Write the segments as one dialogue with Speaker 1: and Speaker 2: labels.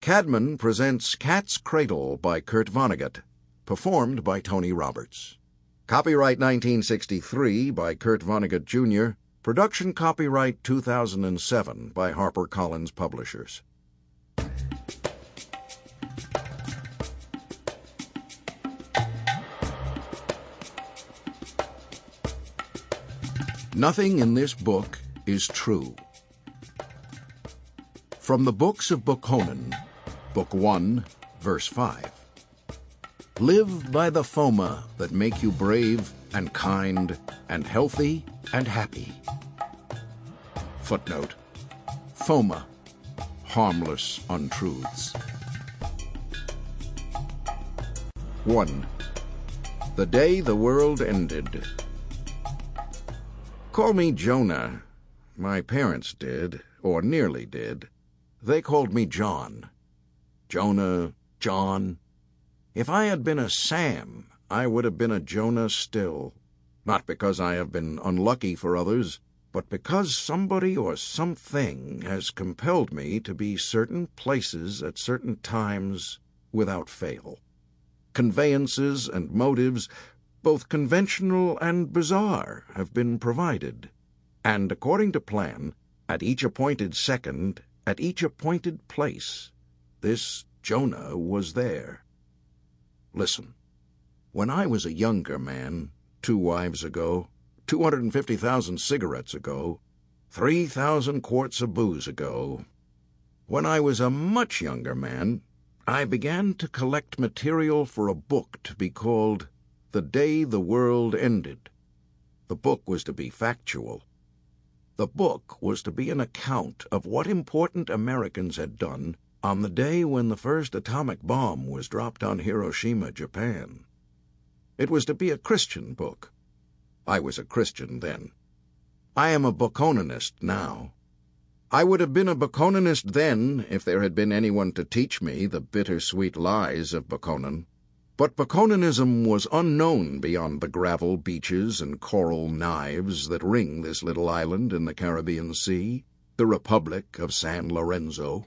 Speaker 1: Cadman presents Cat's Cradle by Kurt Vonnegut, performed by Tony Roberts. Copyright 1963 by Kurt Vonnegut, Jr., production copyright 2007 by HarperCollins Publishers. Nothing in this book is true. From the Books of Bokkonen, Book 1, Verse 5. Live by the foma that make you brave and kind and healthy and happy. Footnote: Foma, harmless untruths. 1. The day the world ended. Call me Jonah. My parents did, or nearly did. They called me John. Jonah, John. If I had been a Sam, I would have been a Jonah still. Not because I have been unlucky for others, but because somebody or something has compelled me to be certain places at certain times without fail. Conveyances and motives, both conventional and bizarre, have been provided. And according to plan, at each appointed second, at each appointed place, this Jonah was there. Listen. When I was a younger man, 2 wives ago, 250,000 cigarettes ago, 3,000 quarts of booze ago, when I was a much younger man, I began to collect material for a book to be called The Day the World Ended. The book was to be factual. The book was to be an account of what important Americans had done on the day when the first atomic bomb was dropped on Hiroshima, Japan. It was to be a Christian book. I was a Christian then. I am a Bokkonenist now. I would have been a Bokkonenist then if there had been anyone to teach me the bittersweet lies of Bokkonen. But Bokkonenism was unknown beyond the gravel beaches and coral knives that ring this little island in the Caribbean Sea, the Republic of San Lorenzo.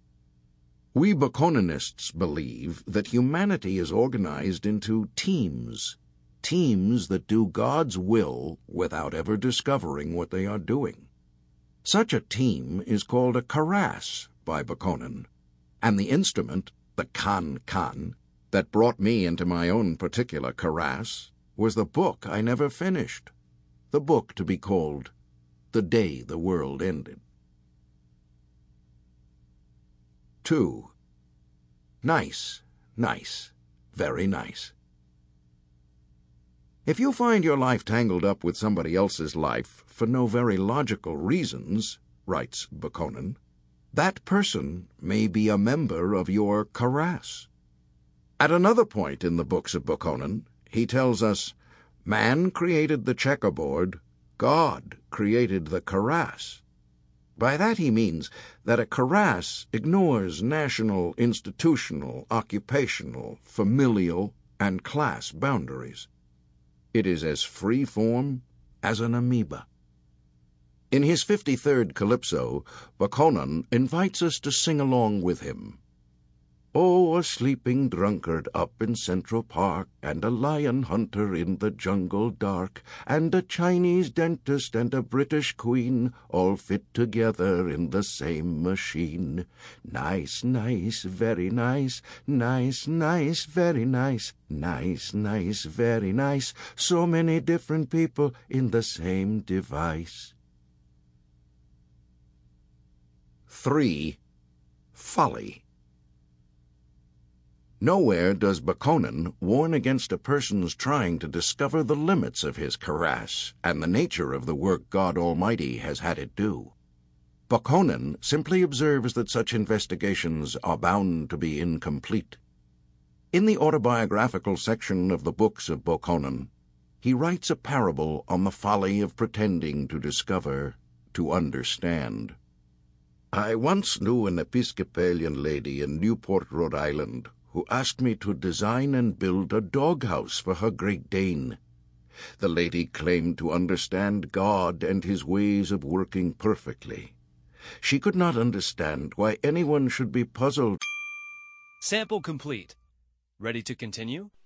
Speaker 1: We Bokkonenists believe that humanity is organized into teams that do God's will without ever discovering what they are doing. Such a team is called a karass by Bokkonen, and the instrument, the kan, that brought me into my own particular karass was the book I never finished, the book to be called The Day the World Ended. 2. Nice, very nice. If you find your life tangled up with somebody else's life for no very logical reasons, writes Bokkonen, that person may be a member of your karass. At another point in the Books of Bokkonen, he tells us, man created the checkerboard, God created the karass. By that he means that a karass ignores national, institutional, occupational, familial, and class boundaries. It is as free-form as an amoeba. In his 53rd Calypso, Bokkonen invites us to sing along with him. Oh, a sleeping drunkard up in Central Park, and a lion hunter in the jungle dark, and a Chinese dentist and a British queen, all fit together in the same machine. Nice, very nice, very nice, very nice, so many different people in the same device. 3. Folly. Nowhere does Bokkonen warn against a person's trying to discover the limits of his karass and the nature of the work God Almighty has had it do. Bokkonen simply observes that such investigations are bound to be incomplete. In the autobiographical section of the Books of Bokkonen, he writes a parable on the folly of pretending to discover, to understand. I once knew an Episcopalian lady in Newport, Rhode Island, who asked me to design and build a doghouse for her Great Dane. The lady claimed to understand God and his ways of working perfectly. She could not understand why anyone should be puzzled
Speaker 2: Sample complete. Ready to continue?